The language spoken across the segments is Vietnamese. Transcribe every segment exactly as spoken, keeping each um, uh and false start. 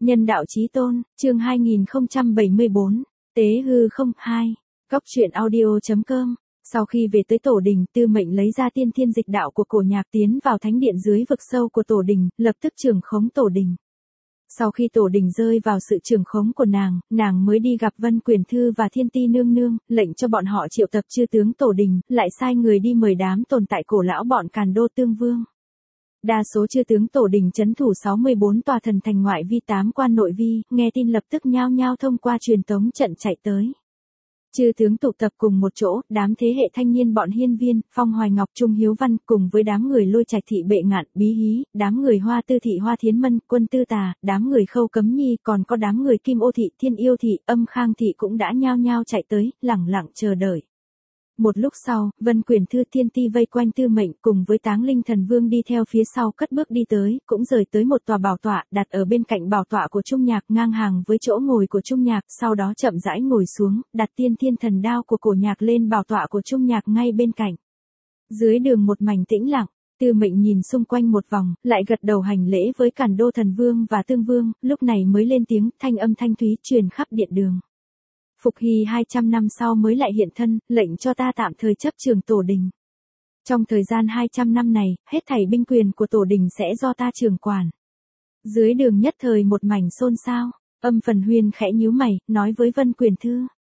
Nhân đạo chí tôn, chương hai nghìn không trăm bảy mươi bốn, Tế hư không, hai. Góc truyện audio chấm com. Sau khi về tới tổ đình, Tư Mệnh lấy ra tiên thiên dịch đạo của cổ nhạc tiến vào thánh điện dưới vực sâu của tổ đình, lập tức trưởng khống tổ đình. Sau khi tổ đình rơi vào sự trưởng khống của nàng, nàng mới đi gặp Vân Quyền Thư và Thiên Ti Nương Nương, lệnh cho bọn họ triệu tập chư tướng tổ đình, lại sai người đi mời đám tồn tại cổ lão bọn Càn Đô Tương Vương. Đa số chư tướng tổ đình trấn thủ sáu mươi bốn tòa thần thành ngoại vi tám quan nội vi, nghe tin lập tức nhao nhao thông qua truyền tống trận chạy tới. Chư tướng tụ tập cùng một chỗ, đám thế hệ thanh niên bọn Hiên Viên, Phong Hoài Ngọc, Trung Hiếu Văn, cùng với đám người Lôi Trạch Thị Bệ Ngạn, Bí Hí, đám người Hoa Tư Thị Hoa Thiến Mân, Quân Tư Tà, đám người Khâu Cấm Nhi, còn có đám người Kim Ô Thị, Thiên Yêu Thị, Âm Khang Thị cũng đã nhao nhao chạy tới, lẳng lặng chờ đợi. Một lúc sau, Vân Quyền Thư, Thiên Ti vây quanh Tư Mệnh cùng với Táng Linh Thần Vương đi theo phía sau cất bước đi tới, cũng rời tới một tòa bảo tọa đặt ở bên cạnh bảo tọa của Trung Nhạc ngang hàng với chỗ ngồi của Trung Nhạc, sau đó chậm rãi ngồi xuống, đặt tiên thiên thần đao của cổ nhạc lên bảo tọa của Trung Nhạc ngay bên cạnh. Dưới đường một mảnh tĩnh lặng, Tư Mệnh nhìn xung quanh một vòng, lại gật đầu hành lễ với Càn Đô Thần Vương và Tương Vương, lúc này mới lên tiếng, thanh âm thanh thúy truyền khắp điện đường. Phục Hy hai trăm năm sau mới lại hiện thân, lệnh cho ta tạm thời chấp trường tổ đình. Trong thời gian hai trăm năm này, hết thảy binh quyền của tổ đình sẽ do ta trưởng quản. Dưới đường nhất thời một mảnh xôn xao, Âm Phần Huyên khẽ nhíu mày, nói với Vân Quyền Thư.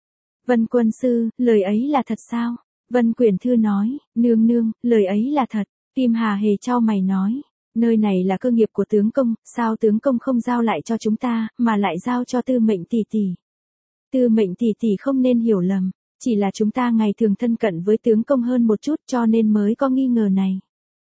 Vân Quân Sư, lời ấy là thật sao? Vân Quyền Thư nói, nương nương, lời ấy là thật. Kim Hà Hề chau mày nói, nơi này là cơ nghiệp của tướng công, sao tướng công không giao lại cho chúng ta, mà lại giao cho Tư Mệnh tỷ tỷ. Tư Mệnh tỷ tỷ không nên hiểu lầm, chỉ là chúng ta ngày thường thân cận với tướng công hơn một chút cho nên mới có nghi ngờ này.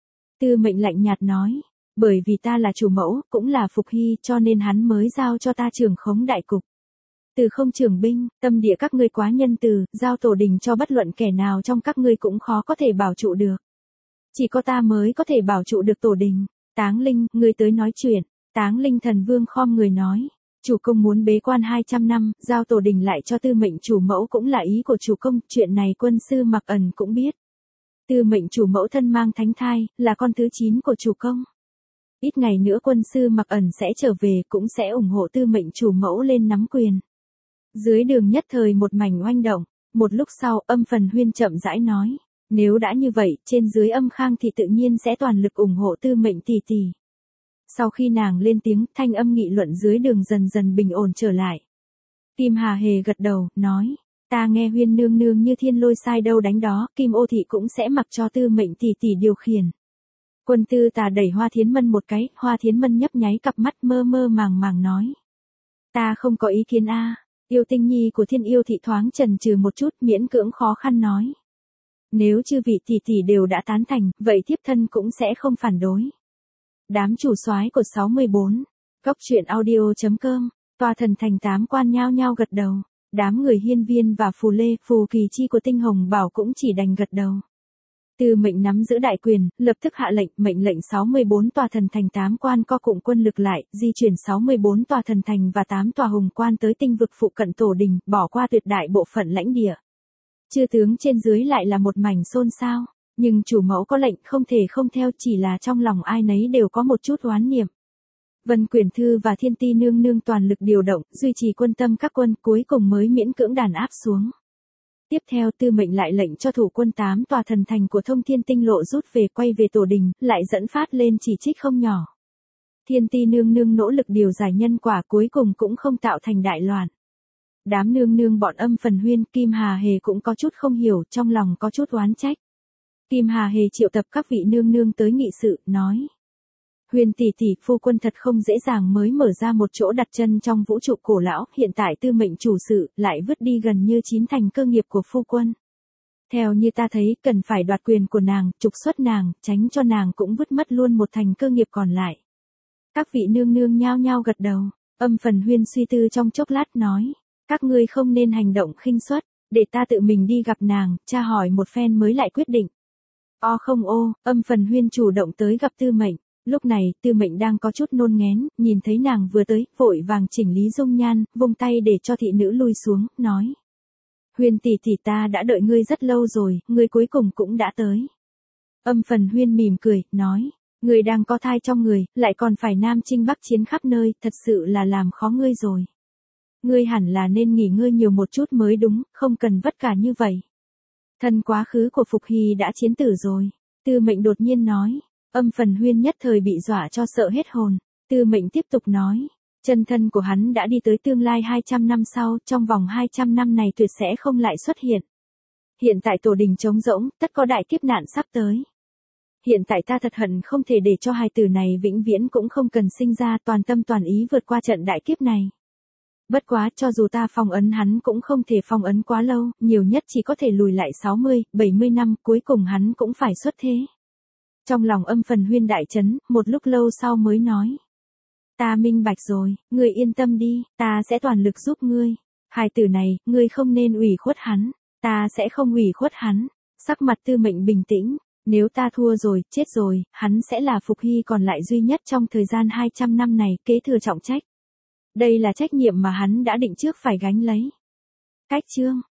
Tư Mệnh lạnh nhạt nói, bởi vì ta là chủ mẫu, cũng là Phục Hy cho nên hắn mới giao cho ta trưởng khống đại cục. Từ không trưởng binh, tâm địa các ngươi quá nhân từ, giao tổ đình cho bất luận kẻ nào trong các ngươi cũng khó có thể bảo trụ được. Chỉ có ta mới có thể bảo trụ được tổ đình. Táng Linh, ngươi tới nói chuyện. Táng Linh Thần Vương khom người nói. Chủ công muốn bế quan hai trăm năm, giao tổ đình lại cho Tư Mệnh chủ mẫu cũng là ý của chủ công, chuyện này quân sư Mặc Ẩn cũng biết. Tư Mệnh chủ mẫu thân mang thánh thai, là con thứ chín của chủ công. Ít ngày nữa quân sư Mặc Ẩn sẽ trở về, cũng sẽ ủng hộ Tư Mệnh chủ mẫu lên nắm quyền. Dưới đường nhất thời một mảnh oanh động, một lúc sau Âm Phần Huyên chậm rãi nói, nếu đã như vậy, trên dưới Âm Khang thì tự nhiên sẽ toàn lực ủng hộ Tư Mệnh tỷ tỷ. Sau khi nàng lên tiếng, thanh âm nghị luận dưới đường dần dần bình ổn trở lại. Kim Hà Hề gật đầu, nói, ta nghe Huyên nương nương như thiên lôi sai đâu đánh đó, Kim Ô Thị cũng sẽ mặc cho Tư Mệnh tỷ tỷ điều khiển. Quân Tư Tà đẩy Hoa Thiến Mân một cái, Hoa Thiến Mân nhấp nháy cặp mắt mơ mơ màng màng nói. Ta không có ý kiến a. Yêu Tinh Nhi của Thiên Yêu Thị thoáng chần chừ một chút, miễn cưỡng khó khăn nói. Nếu chư vị tỷ tỷ đều đã tán thành, vậy thiếp thân cũng sẽ không phản đối. Đám chủ soái của sáu mươi bốn, góc truyện audio chấm com, tòa thần thành tám quan nhao nhao gật đầu, đám người Hiên Viên và Phù Lê, Phù Kỳ Chi của Tinh Hồng Bảo cũng chỉ đành gật đầu. Tư Mệnh nắm giữ đại quyền, lập tức hạ lệnh, mệnh lệnh sáu mươi bốn tòa thần thành tám quan co cụm quân lực lại, di chuyển sáu mươi bốn tòa thần thành và tám tòa hùng quan tới tinh vực phụ cận tổ đình, bỏ qua tuyệt đại bộ phận lãnh địa. Chư tướng trên dưới lại là một mảnh xôn xao. Nhưng chủ mẫu có lệnh không thể không theo, chỉ là trong lòng ai nấy đều có một chút oán niệm. Vân Quyền Thư và Thiên Ti Nương Nương toàn lực điều động, duy trì quân tâm các quân, cuối cùng mới miễn cưỡng đàn áp xuống. Tiếp theo Tư Mệnh lại lệnh cho thủ quân tám tòa thần thành của Thông Thiên Tinh Lộ rút về, quay về tổ đình, lại dẫn phát lên chỉ trích không nhỏ. Thiên Ti Nương Nương nỗ lực điều giải nhân quả, cuối cùng cũng không tạo thành đại loạn. Đám nương nương bọn Âm Phần Huyên, Kim Hà Hề cũng có chút không hiểu, trong lòng có chút oán trách. Kim Hà Hề triệu tập các vị nương nương tới nghị sự, nói. Huyền tỷ tỷ, phu quân thật không dễ dàng mới mở ra một chỗ đặt chân trong vũ trụ cổ lão, hiện tại Tư Mệnh chủ sự, lại vứt đi gần như chín thành cơ nghiệp của phu quân. Theo như ta thấy, cần phải đoạt quyền của nàng, trục xuất nàng, tránh cho nàng cũng vứt mất luôn một thành cơ nghiệp còn lại. Các vị nương nương nhao nhao gật đầu, Âm Phần Huyên suy tư trong chốc lát nói. Các ngươi không nên hành động khinh suất, để ta tự mình đi gặp nàng, tra hỏi một phen mới lại quyết định. O không ô, Âm Phần Huyên chủ động tới gặp Tư Mệnh, lúc này Tư Mệnh đang có chút nôn ngén, nhìn thấy nàng vừa tới, vội vàng chỉnh lý dung nhan, vung tay để cho thị nữ lui xuống, nói. Huyên tỷ tỷ, ta đã đợi ngươi rất lâu rồi, ngươi cuối cùng cũng đã tới. Âm Phần Huyên mỉm cười, nói, Ngươi đang có thai trong người, lại còn phải nam chinh bắc chiến khắp nơi, thật sự là làm khó ngươi rồi. Ngươi hẳn là nên nghỉ ngơi nhiều một chút mới đúng, không cần vất vả như vậy. Thân quá khứ của Phục Hy đã chiến tử rồi. Tư Mệnh đột nhiên nói. Âm Phần Huyên nhất thời bị dọa cho sợ hết hồn. Tư Mệnh tiếp tục nói. Chân thân của hắn đã đi tới tương lai hai trăm năm sau, trong vòng hai trăm năm này tuyệt sẽ không lại xuất hiện. Hiện tại tổ đình trống rỗng, tất có đại kiếp nạn sắp tới. Hiện tại ta thật hận không thể để cho hai tử này vĩnh viễn cũng không cần sinh ra, toàn tâm toàn ý vượt qua trận đại kiếp này. Bất quá, cho dù ta phong ấn hắn cũng không thể phong ấn quá lâu, nhiều nhất chỉ có thể lùi lại sáu mươi, bảy mươi năm, cuối cùng hắn cũng phải xuất thế. Trong lòng Âm Phần Huyên đại chấn, một lúc lâu sau mới nói. Ta minh bạch rồi, ngươi yên tâm đi, ta sẽ toàn lực giúp ngươi. Hai tử này, ngươi không nên ủy khuất hắn, ta sẽ không ủy khuất hắn. Sắc mặt Tư Mệnh bình tĩnh, nếu ta thua rồi, chết rồi, hắn sẽ là Phục Hy còn lại duy nhất trong thời gian hai trăm năm này, kế thừa trọng trách. Đây là trách nhiệm mà hắn đã định trước phải gánh lấy. Cách chương